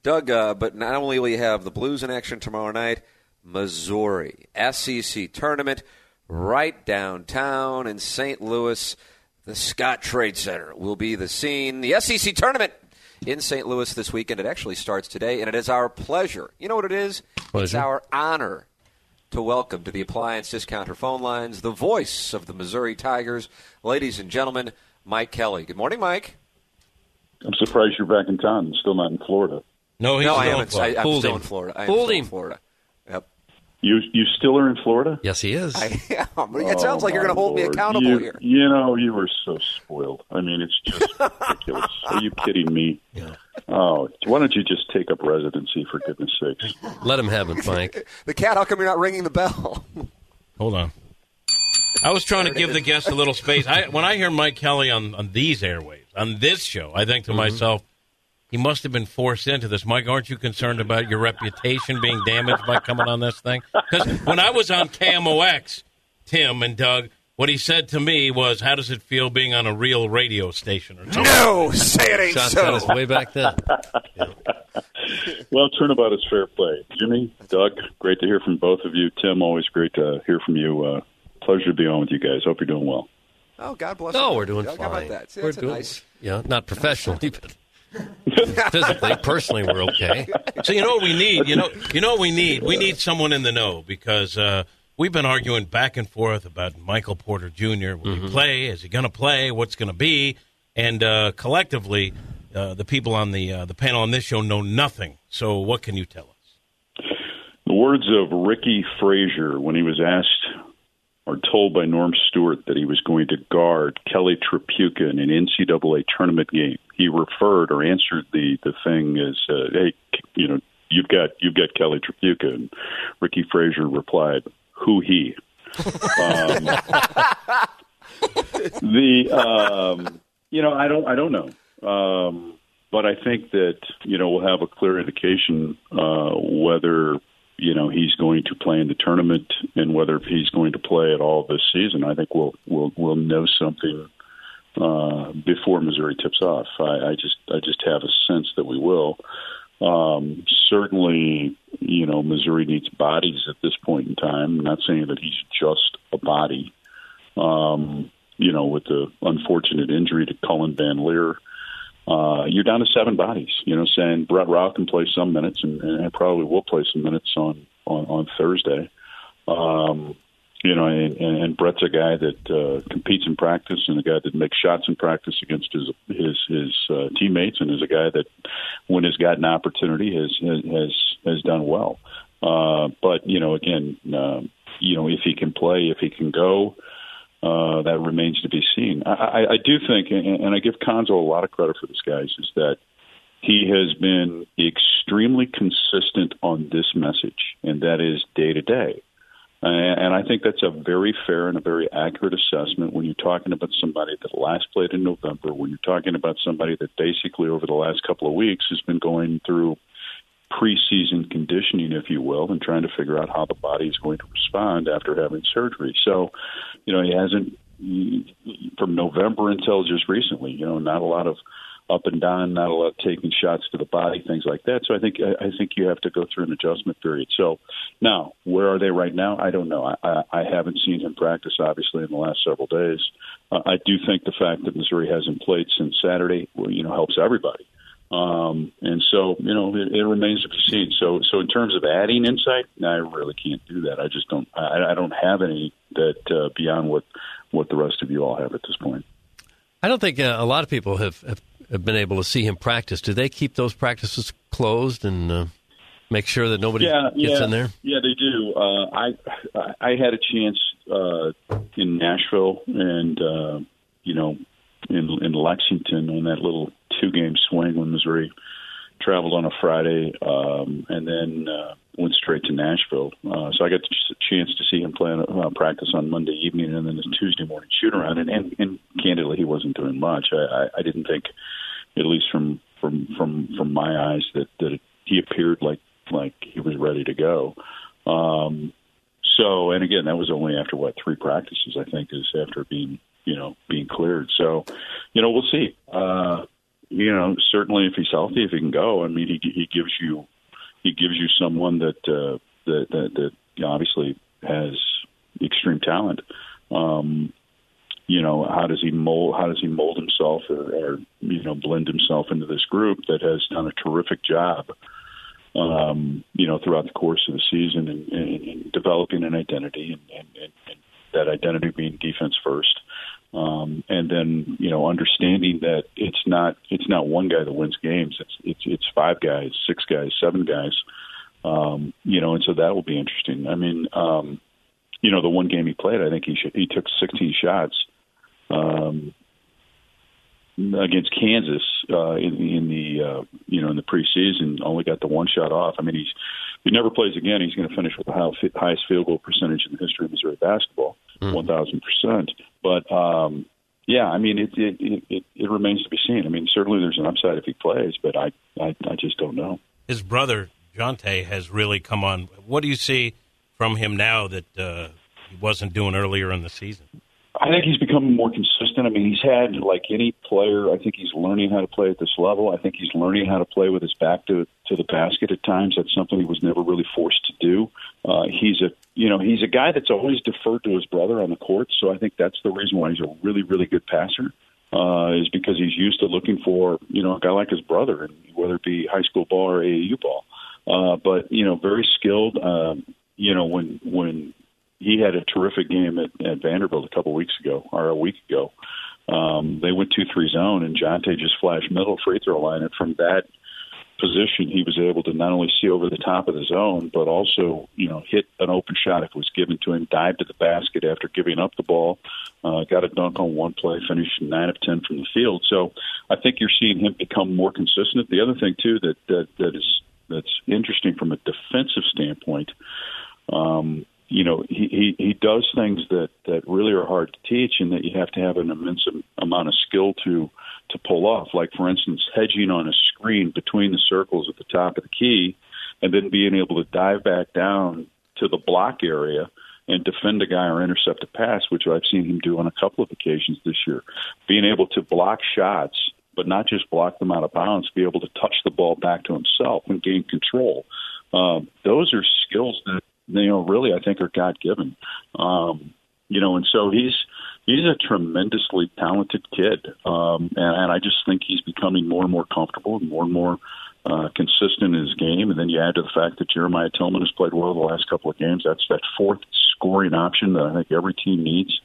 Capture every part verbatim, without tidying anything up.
Doug, uh, but not only will you have the Blues in action tomorrow night, Missouri, S E C tournament right downtown in Saint Louis. The Scott Trade Center will be the scene. The S E C tournament in Saint Louis this weekend. It actually starts today, and it is our pleasure. You know what it is? Pleasure. It's our honor to welcome to the Appliance Discounter phone lines the voice of the Missouri Tigers. Ladies and gentlemen, Mike Kelly. Good morning, Mike. I'm surprised you're back in town and still not in Florida. No, he's no, still I am. in Florida. I, I'm Fooled still him. in Florida. I am Fooled still him. in Florida. Yep. You you still are in Florida? Yes, he is. I am. It sounds Oh, like you're going to hold my me Lord. accountable you, here. You know, you were so spoiled. I mean, it's just ridiculous. Are you kidding me? Yeah. Oh, why don't you just take up residency, for goodness sakes? Let him have it, Mike. The cat, how come you're not ringing the bell? Hold on. I was trying to give the guest a little space. I, when I hear Mike Kelly on, on these airwaves, on this show, I think to Mm-hmm. myself, he must have been forced into this. Mike, aren't you concerned about your reputation being damaged by coming on this thing? Because when I was on K M O X, Tim and Doug, what he said to me was, how does it feel being on a real radio station or something? No, say it ain't Shots so. at us way back then. Well, turnabout is fair play. Jimmy, Doug, great to hear from both of you. Tim, always great to hear from you. Uh, pleasure to be on with you guys. Hope you're doing well. Oh, God bless No, you. we're doing Doug, fine. How about that? See, we're that's a doing, nice. yeah, not professionally, but physically, personally, we're okay. So you know what we need? You know, you know what we need? We need someone in the know because uh, we've been arguing back and forth about Michael Porter Junior Will Mm-hmm. he play? Is he going to play? What's going to be? And uh, collectively, uh, the people on the uh, the panel on this show know nothing. So what can you tell us? The words of Ricky Frazier when he was asked or told by Norm Stewart that he was going to guard Kelly Tripucka in an N C double A tournament game. He referred or answered the, the thing as, uh, hey, you know, you've got you've got Kelly Tripucka. And Ricky Frazier replied, who he? um, the um, you know, I don't I don't know. Um, but I think that, you know, we'll have a clear indication uh, whether you know, he's going to play in the tournament and whether he's going to play at all this season. I think we'll we'll we'll know something uh, before Missouri tips off. I, I just I just have a sense that we will. Um, certainly, you know, Missouri needs bodies at this point in time. I'm not saying that he's just a body. Um, you know, with the unfortunate injury to Cullen Van Leer. Uh, you're down to seven bodies, you know, saying Brett Rao can play some minutes and, and probably will play some minutes on, on, on Thursday. Um, you know, and, and Brett's a guy that uh, competes in practice and a guy that makes shots in practice against his his, his uh, teammates, and is a guy that, when he's got an opportunity, has has has done well. Uh, but, you know, again, uh, you know, if he can play, if he can go, Uh, that remains to be seen. I, I, I do think, and, and I give Konzo a lot of credit for this, guys, is that he has been extremely consistent on this message, and that is day to day. And I think that's a very fair and a very accurate assessment when you're talking about somebody that last played in November, when you're talking about somebody that basically over the last couple of weeks has been going through preseason conditioning, if you will, and trying to figure out how the body is going to respond after having surgery. So, you know, he hasn't, from November until just recently, you know, not a lot of up and down, not a lot of taking shots to the body, things like that. So I think I think you have to go through an adjustment period. So now, where are they right now? I don't know. I, I, I haven't seen him practice, obviously, in the last several days. Uh, I do think the fact that Missouri hasn't played since Saturday, well, you know, helps everybody. Um, and so, you know, it, it remains to be seen. So, so in terms of adding insight, I really can't do that. I just don't, I, I don't have any that, uh, beyond what, what the rest of you all have at this point. I don't think uh, a lot of people have, have, have been able to see him practice. Do they keep those practices closed and uh, make sure that nobody yeah, gets yeah, in there? Yeah, they do. Uh, I, I had a chance, uh, in Nashville and, uh, you know, in, in Lexington on that little two-game swing when Missouri traveled on a Friday um, and then uh, went straight to Nashville. Uh, so I got the chance to see him play uh, practice on Monday evening and then his Tuesday morning shoot-around. And, and, and candidly, he wasn't doing much. I, I, I didn't think, at least from from from, from my eyes, that, that it, he appeared like, like he was ready to go. Um, so, and again, that was only after, what, three practices, I think, is after being – you know, being cleared. So, you know, we'll see. Uh, you know, certainly if he's healthy, if he can go, I mean, he he gives you he gives you someone that uh, that that, that you know, obviously has extreme talent. Um, you know, how does he mold? How does he mold himself, or, or you know, blend himself into this group that has done a terrific job, um, you know, throughout the course of the season, and, and, and developing an identity, and, and, and, and that identity being defense first, um, and then you know, understanding that it's not it's not one guy that wins games. It's it's it's five guys, six guys, seven guys, um, you know, and so that will be interesting. I mean, um, you know, the one game he played, I think he should, he took sixteen shots. Um, against Kansas uh, in, in the uh, you know in the preseason, only got the one shot off. I mean, he's if he never plays again, he's going to finish with the highest field goal percentage in the history of Missouri basketball, one thousand percent. But um, yeah, I mean, it it, it it remains to be seen. I mean, certainly there's an upside if he plays, but I I, I just don't know. His brother Jonte has really come on. What do you see from him now that uh, he wasn't doing earlier in the season? I think he's becoming more consistent. I mean, he's had, like any player, I think he's learning how to play at this level. I think he's learning how to play with his back to to the basket at times. That's something he was never really forced to do. Uh, he's a, you know, he's a guy that's always deferred to his brother on the court. So I think that's the reason why he's a really, really good passer, uh, is because he's used to looking for, you know, a guy like his brother, and whether it be high school ball or A A U ball. Uh, but, you know, very skilled. Um, you know, when, when, He had a terrific game at, at Vanderbilt a couple weeks ago, or a week ago. Um, they went two three zone, and Jonte just flashed middle free throw line. And from that position, he was able to not only see over the top of the zone, but also, you know, hit an open shot if it was given to him, dive to the basket after giving up the ball, uh, got a dunk on one play, finished nine of ten from the field. So I think you're seeing him become more consistent. The other thing, too, that, that, that is that's interesting from a defensive standpoint, um, you know, he, he, he does things that, that really are hard to teach, and that you have to have an immense amount of skill to to pull off. Like, for instance, hedging on a screen between the circles at the top of the key, and then being able to dive back down to the block area and defend a guy or intercept a pass, which I've seen him do on a couple of occasions this year. Being able to block shots, but not just block them out of bounds, be able to touch the ball back to himself and gain control. Um, those are skills that, you know, really, I think are God-given. Um, you know, and so he's he's a tremendously talented kid, um, and, and I just think he's becoming more and more comfortable and more and more uh, consistent in his game. And then you add to the fact that Jeremiah Tillman has played well the last couple of games. That's that fourth scoring option that I think every team needs.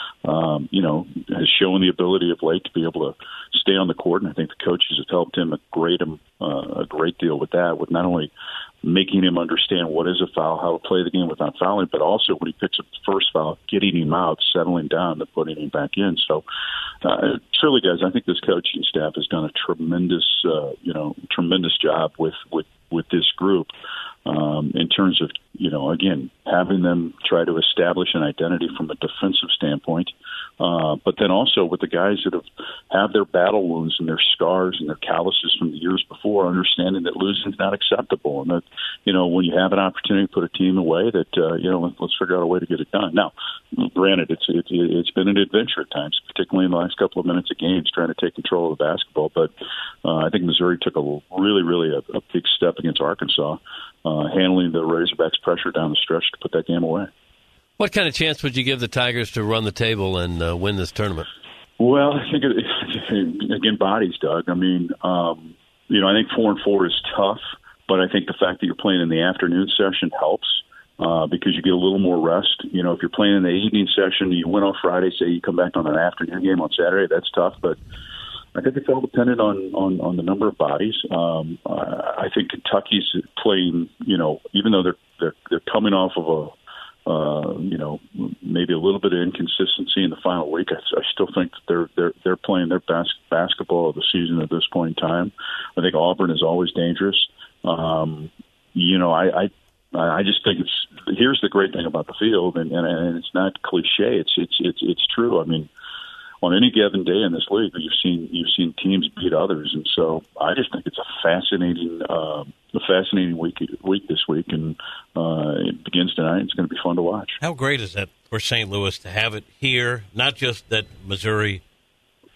Um, you know, has shown the ability of late to be able to stay on the court, and I think the coaches have helped him a great uh, a great deal with that, with not only making him understand what is a foul, how to play the game without fouling, but also when he picks up the first foul, getting him out, settling down, and putting him back in. So, uh, truly, guys, I think this coaching staff has done a tremendous, uh, you know, tremendous job with with with this group. Um, in terms of, you know, again, having them try to establish an identity from a defensive standpoint, uh, but then also with the guys that have have their battle wounds and their scars and their calluses from the years before, understanding that losing is not acceptable, and that, you know, when you have an opportunity to put a team away, that uh, you know, let's, let's figure out a way to get it done. Now, granted, it's it's it's been an adventure at times, particularly in the last couple of minutes of games, trying to take control of the basketball. But uh, I think Missouri took a really, really a, a big step against Arkansas. Uh, handling the Razorbacks' pressure down the stretch to put that game away. What kind of chance would you give the Tigers to run the table and uh, win this tournament? Well, I think, it, again, bodies, Doug. I mean, um, you know, I think four and four is tough, but I think the fact that you're playing in the afternoon session helps uh, because you get a little more rest. You know, if you're playing in the evening session, you win on Friday, say you come back on an afternoon game on Saturday, that's tough, but I think it's all dependent on, on, on the number of bodies. Um, I think Kentucky's playing, you know, even though they're they're, they're coming off of a, uh, you know, maybe a little bit of inconsistency in the final week. I, I still think that they're they're they're playing their best basketball of the season at this point in time. I think Auburn is always dangerous. Um, you know, I, I I just think it's here's the great thing about the field, and, and, and it's not cliche. It's it's it's it's true. I mean, on any given day in this league, you've seen you've seen teams beat others, and so I just think it's a fascinating, uh, a fascinating week week this week, and uh, it begins tonight. It's going to be fun to watch. How great is that for Saint Louis to have it here? Not just that Missouri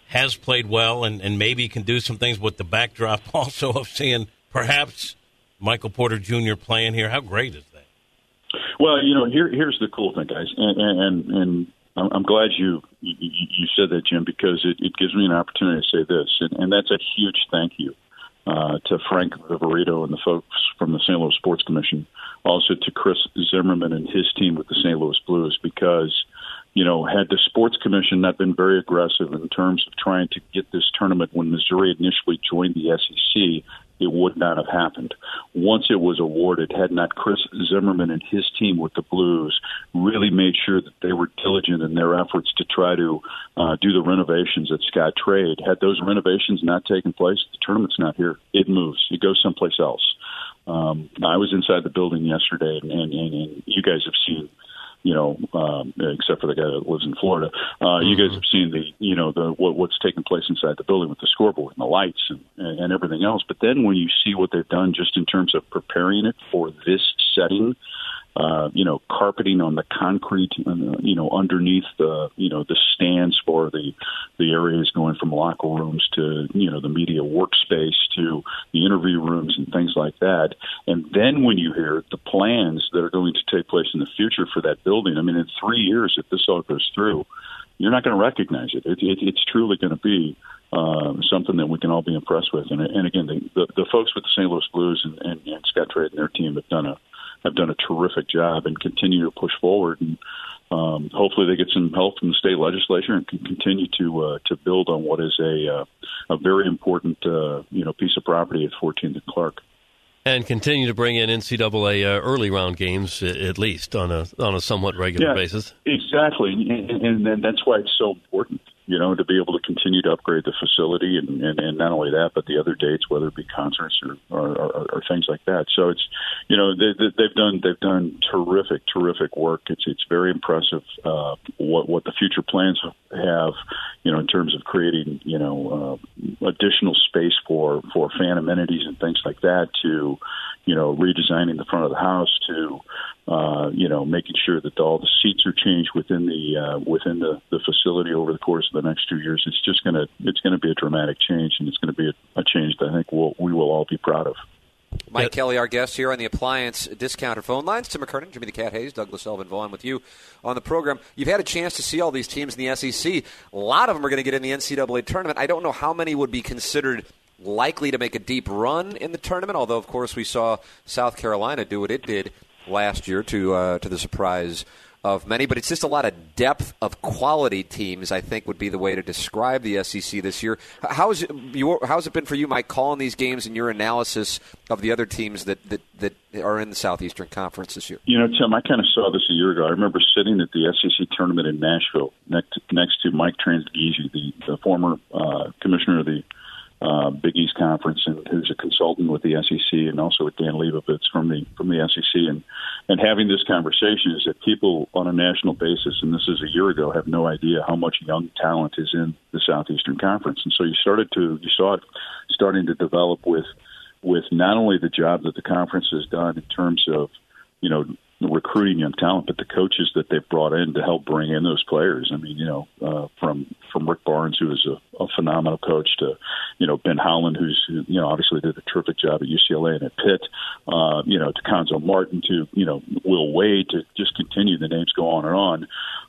has played well and, and maybe can do some things with the backdrop also of seeing perhaps Michael Porter Junior playing here. How great is that? Well, you know, here here's the cool thing, guys, and and, and I'm glad you, you you said that, Jim, because it, it gives me an opportunity to say this, and, and that's a huge thank you uh, to Frank Viverito and the folks from the Saint Louis Sports Commission, also to Chris Zimmerman and his team with the Saint Louis Blues, because, you know, had the Sports Commission not been very aggressive in terms of trying to get this tournament when Missouri initially joined the S E C, it would not have happened. Once it was awarded, had not Chris Zimmerman and his team with the Blues really made sure that they were diligent in their efforts to try to uh, do the renovations at Scottrade, had those renovations not taken place, the tournament's not here. It moves. It goes someplace else. Um, I was inside the building yesterday, and, and, and you guys have seen, you know, um, except for the guy that lives in Florida, uh, mm-hmm. you guys have seen the, you know, the what, what's taking place inside the building with the scoreboard and the lights and, and everything else. But then when you see what they've done just in terms of preparing it for this setting, uh, you know, carpeting on the concrete, uh, you know, underneath the, you know, the stands for the the areas going from locker rooms to, you know, the media workspace to the interview rooms and things like that. And then when you hear the plans that are going to take place in the future for that building, I mean, in three years, if this all goes through, you're not going to recognize it. it, it it's truly going to be um, something that we can all be impressed with. And, and again, the, the, the folks with the Saint Louis Blues and, and, and Scottrade and their team have done a have done a terrific job and continue to push forward. And um, hopefully they get some help from the state legislature and can continue to uh, to build on what is a uh, a very important uh, you know piece of property at fourteenth and Clark. And continue to bring in N C double A uh, early round games, at least on a on a somewhat regular yeah, basis. Exactly, and, and, and that's why it's so important, you know, to be able to continue to upgrade the facility, and, and, and not only that, but the other dates, whether it be concerts or, or, or, or things like that. So it's, you know, they, they, they've done they've done terrific, terrific work. It's it's very impressive uh, what what the future plans have, you know, in terms of creating, you know, uh, additional space for for fan amenities and things like that, to, you know, redesigning the front of the house, to uh, you know, making sure that all the seats are changed within the uh, within the, the facility over the course of the next two years. It's just gonna it's gonna be a dramatic change, and it's gonna be a, a change that I think we'll, we will all be proud of. Mike yep. Kelly, our guest here on the Appliance Discounter phone lines. Tim McKernan, Jimmy the Cat Hayes, Douglas Elvin Vaughn with you on the program. You've had a chance to see all these teams in the S E C. A lot of them are going to get in the N C double A tournament. I don't know how many would be considered likely to make a deep run in the tournament, although, of course, we saw South Carolina do what it did last year to uh, to the surprise of many. But it's just a lot of depth of quality teams, I think, would be the way to describe the S E C this year. How is it, your, how's it been for you, Mike, calling these games and your analysis of the other teams that, that, that are in the Southeastern Conference this year? You know, Tim, I kind of saw this a year ago. I remember sitting at the S E C tournament in Nashville next to, next to Mike Transgisi, the, the former uh, commissioner of the Uh, Big East Conference, and who's a consultant with the S E C, and also with Dan Leibovitz from the from the S E C, and and having this conversation is that people on a national basis, and this is a year ago, have no idea how much young talent is in the Southeastern Conference, and so you started to you saw it starting to develop with with not only the job that the conference has done in terms of, you know, recruiting young talent, but the coaches that they've brought in to help bring in those players. I mean, you know, uh, from from Rick Barnes, who is a, a phenomenal coach, to, you know, Ben Howland, who's, you know, obviously did a terrific job at U C L A and at Pitt, uh, you know, to Conzo Martin, to, you know, Will Wade, to just continue, the names go on and on.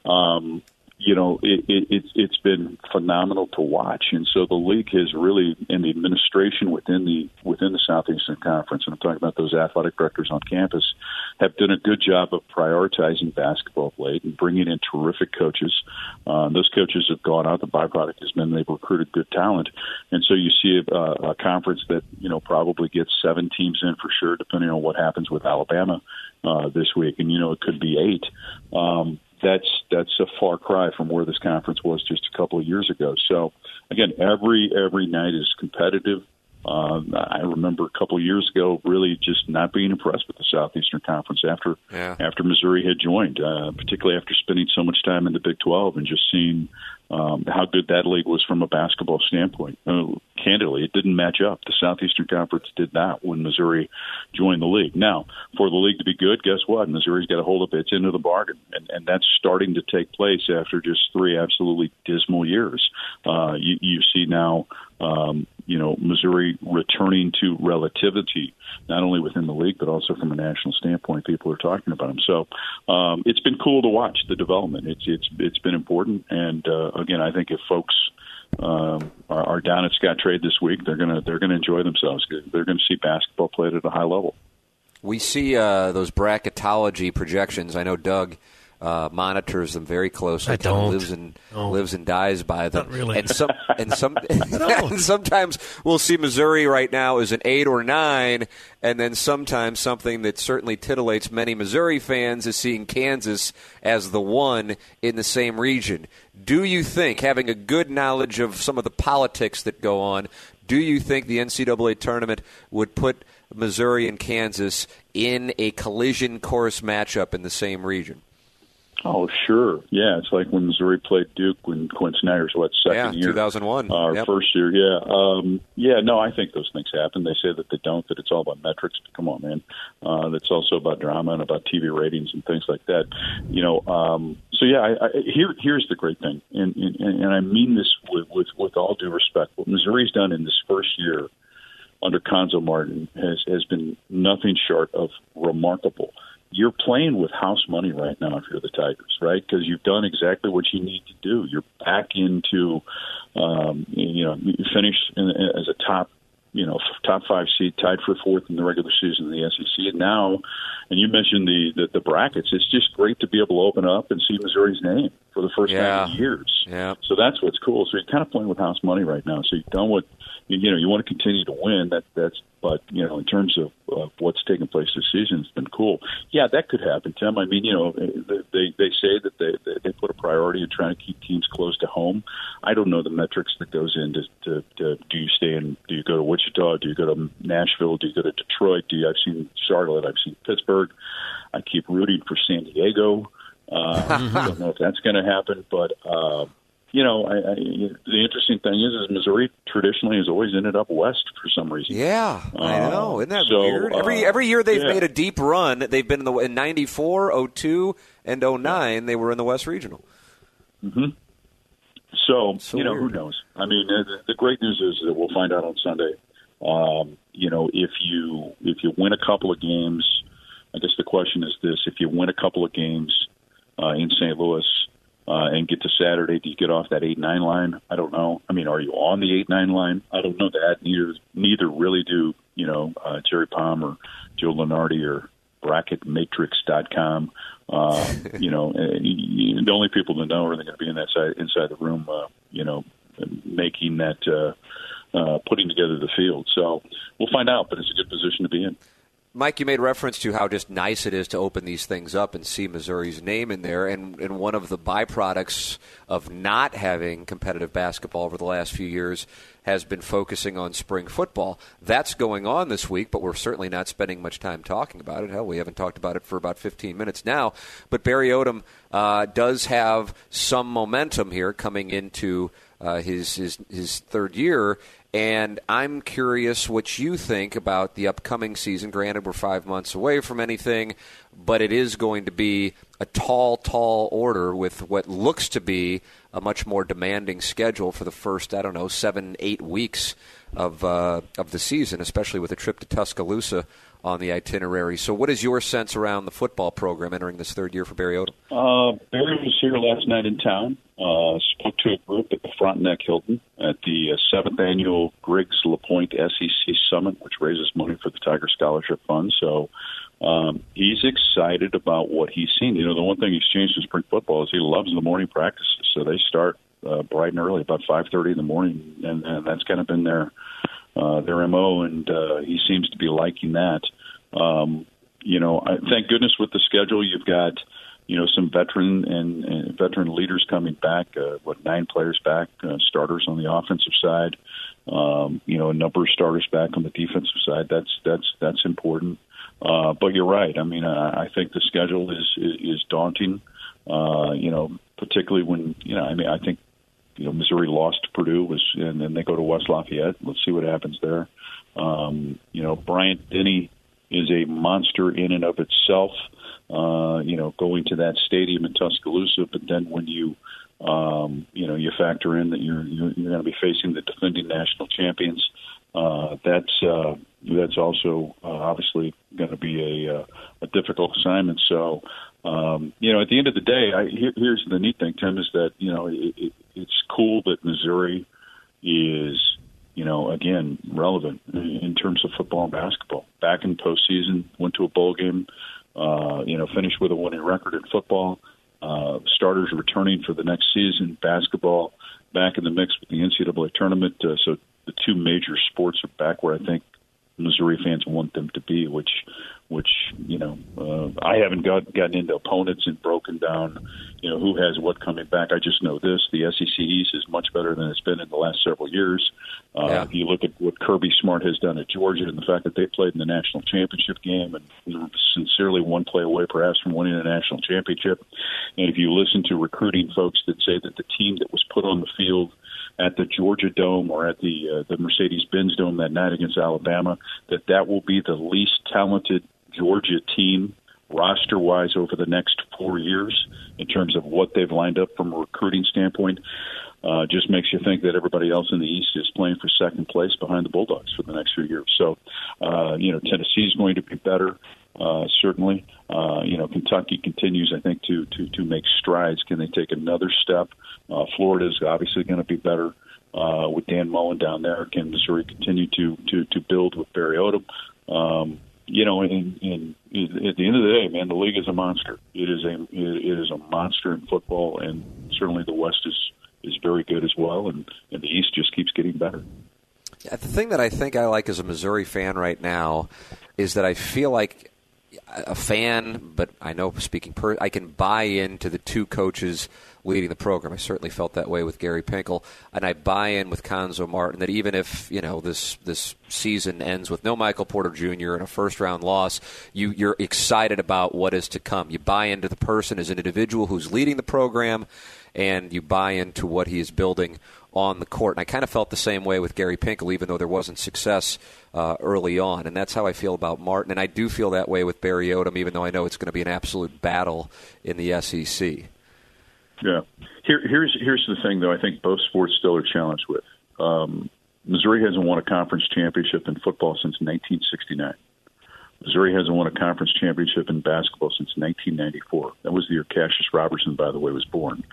Um, you know, it, it, it's it's been phenomenal to watch, and so the league has really, and the administration within the within the Southeastern Conference, and I'm talking about those athletic directors on campus, have done a good job of prioritizing basketball of late and bringing in terrific coaches. Uh, those coaches have gone out. The byproduct has been they've recruited good talent, and so you see a, a conference that, you know, probably gets seven teams in for sure, depending on what happens with Alabama uh, this week, and, you know, it could be eight. Um, That's that's a far cry from where this conference was just a couple of years ago. So, again, every every night is competitive. Um, I remember a couple of years ago really just not being impressed with the Southeastern Conference after yeah. after Missouri had joined, uh, particularly after spending so much time in the Big twelve and just seeing um, how good that league was from a basketball standpoint. Uh, candidly, it didn't match up. The Southeastern Conference did not when Missouri joined the league. Now, for the league to be good, guess what? Missouri's got to hold up its end of the bargain, and, and that's starting to take place after just three absolutely dismal years. Uh, you, you see now, um, you know, Missouri returning to relativity, not only within the league, but also from a national standpoint. People are talking about them. So um, it's been cool to watch the development. It's it's it's been important. And uh, again, I think if folks um, are, are down at Scottrade this week, they're gonna they're gonna enjoy themselves. They're going to see basketball played at a high level. We see uh, those bracketology projections. I know Doug Uh, monitors them very closely. I don't. Lives and no. lives and dies by them. Not really. And some and some and sometimes we'll see Missouri right now as an eight or nine, and then sometimes something that certainly titillates many Missouri fans is seeing Kansas as the one in the same region. Do you think, having a good knowledge of some of the politics that go on, do you think the N C double A tournament would put Missouri and Kansas in a collision course matchup in the same region? Oh, sure. Yeah, it's like when Missouri played Duke when Quinn Snyder's, what, second yeah, year? two thousand one. Our yep. first year, yeah. Um, yeah, no, I think those things happen. They say that they don't, that it's all about metrics. Come on, man. Uh, that's also about drama and about T V ratings and things like that. You know, um, so, yeah, I, I, here, here's the great thing, and, and, and I mean this with, with, with all due respect. What Missouri's done in this first year under Cuonzo Martin has, has been nothing short of remarkable. You're playing with house money right now if you're the Tigers, right? Because you've done exactly what you need to do. You're back into, um, you know, you finished in, as a top, you know, top five seed, tied for fourth in the regular season in the S E C. And now, and you mentioned the, the, the brackets, it's just great to be able to open up and see Missouri's name for the first yeah. time in years. Yeah. So that's what's cool. So you're kind of playing with house money right now. So you've done what, you know, you want to continue to win. That that's, but you know, in terms of uh, what's taken place this season, it's been cool. Yeah, that could happen, Tim. I mean, you know, they they say that they they put a priority in trying to keep teams close to home. I don't know the metrics that goes into to, to do you stay in? Do you go to Wichita? Do you go to Nashville? Do you go to Detroit? Do you? I've seen Charlotte. I've seen Pittsburgh. I keep rooting for San Diego. Uh, I don't know if that's going to happen, but. Uh, You know, I, I, the interesting thing is, is Missouri traditionally has always ended up west for some reason. Yeah, I know. Isn't that so, weird? Uh, every every year they've yeah. made a deep run. They've been in the in ninety-four, oh two, and oh nine. They were in the West Regional. Mm-hmm. So, so you know, weird. who knows? I mean, the, the great news is that we'll find out on Sunday. Um, you know, if you if you win a couple of games, I guess the question is this: if you win a couple of games uh, in Saint Louis. Uh, and get to Saturday, do you get off that eight nine line? I don't know. I mean, are you on the eight nine line? I don't know that. Neither neither really do, you know, uh, Jerry Palm or Joe Lunardi or bracket matrix dot com. Uh, you know, the only people that know are going to be in that side, inside the room, uh, you know, making that, uh, uh, putting together the field. So we'll find out, but it's a good position to be in. Mike, you made reference to how just nice it is to open these things up and see Missouri's name in there. And, and one of the byproducts of not having competitive basketball over the last few years has been focusing on spring football. That's going on this week, but we're certainly not spending much time talking about it. Hell, we haven't talked about it for about fifteen minutes now. But Barry Odom uh, does have some momentum here coming into uh, his, his his third year. And I'm curious what you think about the upcoming season. Granted, we're five months away from anything, but it is going to be a tall, tall order with what looks to be a much more demanding schedule for the first, I don't know, seven, eight weeks of uh, of the season, especially with a trip to Tuscaloosa on the itinerary. So what is your sense around the football program entering this third year for Barry Odom? Uh, Barry was here last night in town, uh, spoke to a group at the Frontenac Hilton at the uh, seventh annual Griggs LaPointe S E C Summit, which raises money for the Tiger Scholarship Fund. So um, he's excited about what he's seen. You know, the one thing he's changed in spring football is he loves the morning practices. So they start uh, bright and early, about five thirty in the morning, and, and that's kind of been their uh, their M O, and uh, he seems to be liking that. Um, you know, I, thank goodness with the schedule, you've got, you know, some veteran and, and veteran leaders coming back, uh, what, nine players back, uh, starters on the offensive side, um, you know, a number of starters back on the defensive side. That's, that's, that's important. Uh, but you're right. I mean, I, I think the schedule is, is, is daunting, uh, you know, particularly when, you know, I mean, I think you know, Missouri lost to Purdue, was, and then they go to West Lafayette. Let's see what happens there. Um, you know, Bryant Denny is a monster in and of itself. Uh, you know, going to that stadium in Tuscaloosa, but then when you, um, you know, you factor in that you're you're, you're going to be facing the defending national champions, uh, that's uh, that's also uh, obviously going to be a uh, a difficult assignment. So, um, you know, at the end of the day, I, here, here's the neat thing, Tim, is that you know it, it, it's cool that Missouri is, you know, again, relevant in terms of football and basketball. Back in postseason, went to a bowl game. Uh, you know, finished with a winning record in football. Uh, starters returning for the next season. Basketball back in the mix with the N C double A tournament. Uh, so the two major sports are back where I think Missouri fans want them to be, which, which you know, uh, I haven't got, gotten into opponents and broken down, you know, who has what coming back. I just know this: the S E C East is much better than it's been in the last several years. Uh, yeah. If you look at what Kirby Smart has done at Georgia and the fact that they played in the national championship game and sincerely one play away perhaps from winning a national championship. And if you listen to recruiting folks that say that the team that was put on the field at the Georgia Dome or at the uh, the Mercedes-Benz Dome that night against Alabama, that that will be the least talented Georgia team roster-wise over the next four years in terms of what they've lined up from a recruiting standpoint. Uh, just makes you think that everybody else in the East is playing for second place behind the Bulldogs for the next few years. So, uh, you know, Tennessee is going to be better, uh, certainly. Uh, you know, Kentucky continues, I think, to, to, to make strides. Can they take another step? Uh, Florida is obviously going to be better uh, with Dan Mullen down there. Can Missouri continue to, to, to build with Barry Odom? Um, you know, and, and at the end of the day, man, the league is a monster. It is a it is a monster in football, and certainly the West is is very good as well, and, and the East just keeps getting better. Yeah, the thing that I think I like as a Missouri fan right now is that I feel like a fan, but I know speaking per, I can buy into the two coaches leading the program. I certainly felt that way with Gary Pinkel, and I buy in with Cuonzo Martin that even if, you know, this this season ends with no Michael Porter Junior and a first-round loss, you, you're excited about what is to come. You buy into the person as an individual who's leading the program, and you buy into what he is building on the court. And I kind of felt the same way with Gary Pinkel, even though there wasn't success uh, early on. And that's how I feel about Martin. And I do feel that way with Barry Odom, even though I know it's going to be an absolute battle in the S E C. Yeah. Here, here's here's the thing, though. I think both sports still are challenged with. Um, Missouri hasn't won a conference championship in football since nineteen sixty-nine. Missouri hasn't won a conference championship in basketball since nineteen ninety-four. That was the year Cassius Robertson, by the way, was born.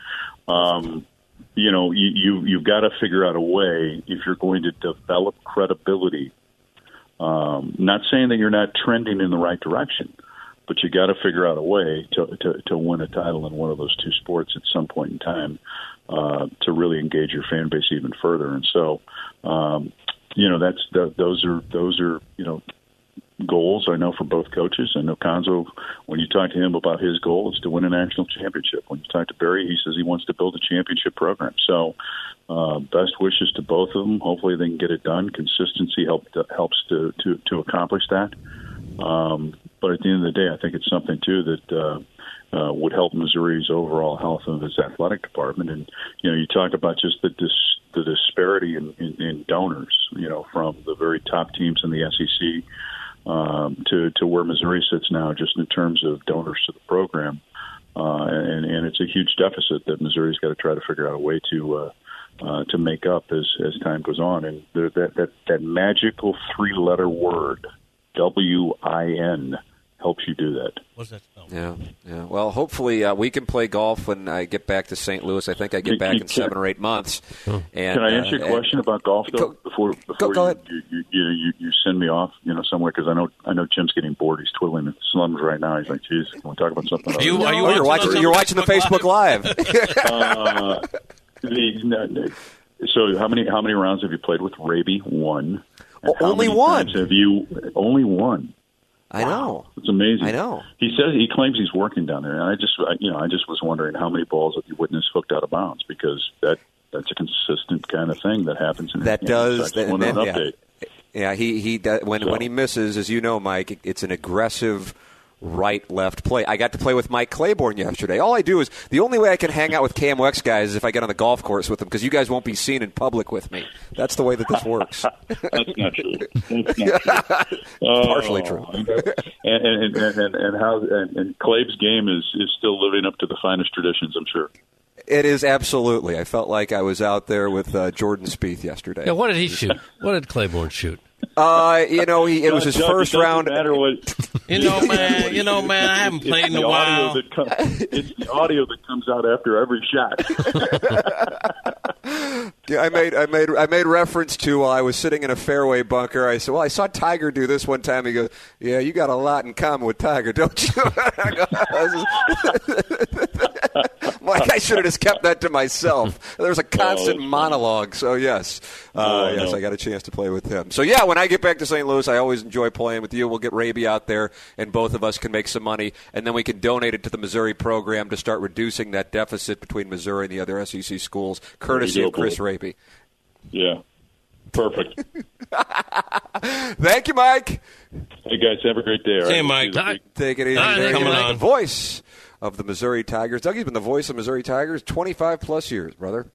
Um, you know, you, you, you've got to figure out a way, if you're going to develop credibility, um, not saying that you're not trending in the right direction, but you got to figure out a way to, to, to win a title in one of those two sports at some point in time uh, to really engage your fan base even further. And so, um, you know, that's the, those are those are you know goals I know for both coaches. I know Cuonzo, when you talk to him about his goal, is to win a national championship. When you talk to Barry, he says he wants to build a championship program. So, uh, best wishes to both of them. Hopefully, they can get it done. Consistency help, helps to, to to accomplish that. Um, but at the end of the day, I think it's something, too, that uh, uh, would help Missouri's overall health of its athletic department. And, you know, you talk about just the dis- the disparity in, in, in donors, you know, from the very top teams in the S E C um, to, to where Missouri sits now, just in terms of donors to the program. Uh, and, and it's a huge deficit that Missouri's got to try to figure out a way to uh, uh, to make up as, as time goes on. And the, that, that, that magical three-letter word, W I N, helps you do that. What's that spell? Yeah, yeah. Well, hopefully uh, we can play golf when I get back to Saint Louis. I think I get back in seven or eight months. Oh. And, can I ask you a uh, question about golf, though, go, before before go, go you, ahead. You, you, you, you send me off, you know, somewhere? Because I know I know Jim's getting bored. He's twiddling his thumbs right now. He's like, "Geez, can we talk about something else?" Are you, are you oh, you're watching. watching You're watching the Facebook Live. uh, the, no, no. So how many how many rounds have you played with Raby? One. Oh, only one. Have you only one? I wow. know. It's amazing. I know. He says he claims he's working down there, and I just, I, you know, I just was wondering how many balls have you witnessed hooked out of bounds, because that that's a consistent kind of thing that happens in that the does. So That, an yeah. update. yeah, he he does, when so. when he misses, as you know, Mike, it's an aggressive right-left play. I got to play with Mike Claiborne yesterday. All I do is, the only way I can hang out with K M O X guys is if I get on the golf course with them, because you guys won't be seen in public with me. That's the way that this works. That's not true. That's not true. Partially true. and, and, and, and, and how and, and Claib's game is, is still living up to the finest traditions, I'm sure. It is, absolutely. I felt like I was out there with uh, Jordan Spieth yesterday. Yeah, what did he shoot? What did Claiborne shoot? Uh, you know, he, it was his Doug, first it round. Matter what, You know, man. You know, man. I haven't played in a while. That come, it's the audio that comes out after every shot. Yeah, I made I made I made reference to while I was sitting in a fairway bunker. I said, "Well, I saw Tiger do this one time." He goes, "Yeah, you got a lot in common with Tiger, don't you?" Like, I should have just kept that to myself. There was a constant oh, monologue. So yes, uh, oh, yes, no. I got a chance to play with him. So yeah, when I get back to Saint Louis, I always enjoy playing with you. We'll get Raby out there, and both of us can make some money, and then we can donate it to the Missouri program to start reducing that deficit between Missouri and the other S E C schools, courtesy of Chris Raby. Yeah, perfect. Thank you, Mike. Hey, guys, have a great day. See you, right? Mike. Take it easy. All right, There you coming go. on. The voice of the Missouri Tigers. Dougie's been the voice of Missouri Tigers twenty-five plus years, brother.